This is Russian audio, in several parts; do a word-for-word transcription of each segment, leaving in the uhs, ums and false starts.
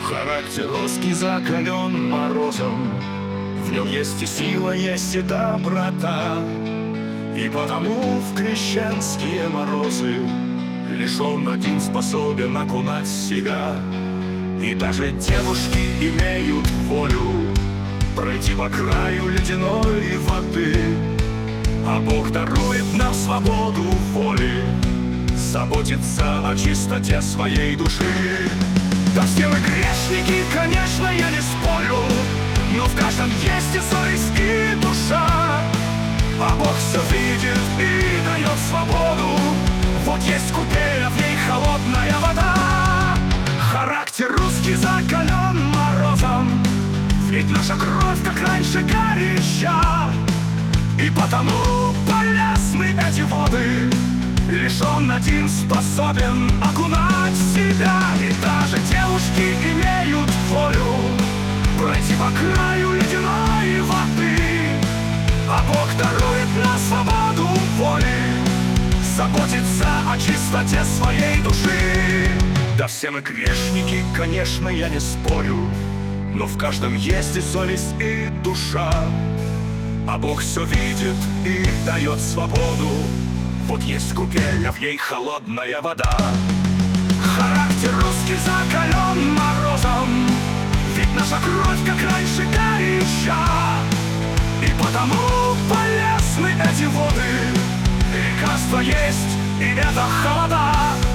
Характер русский закален морозом, в нем есть и сила, есть и доброта. И потому в крещенские морозы лишь он один способен окунать себя. И даже девушки имеют волю пройти по краю ледяной воды. А Бог дарует нам свободу воли, заботиться о чистоте своей души. Да все мы грешники, конечно, я не спорю, но в каждом есть и совесть, и душа. А Бог все видит и дает свободу. Вот есть купель, а в ней холодная вода. Характер русский закален морозом, ведь наша кровь, как раньше, горяча. И потому полезны эти воды, лишь он один способен окунать себя. И даже девушки имеют волю пройти по краю ледяной воды. А Бог дарует нам свободу воли, заботиться о чистоте своей души. Да все мы грешники, конечно, я не спорю, но в каждом есть и совесть, и душа. А Бог все видит и дает свободу. Вот есть купель, а в ней холодная вода. Характер русский закален морозом, ведь наша кровь, как раньше, горяча. И потому полезны эти воды, лекарства есть, и это холода.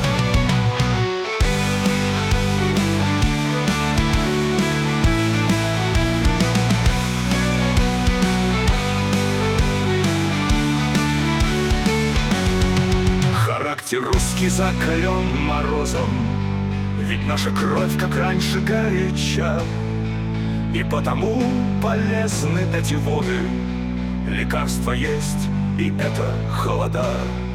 Характер русский закален морозом, ведь наша кровь, как раньше, горяча. И потому полезны эти воды, лекарства есть, и это холода.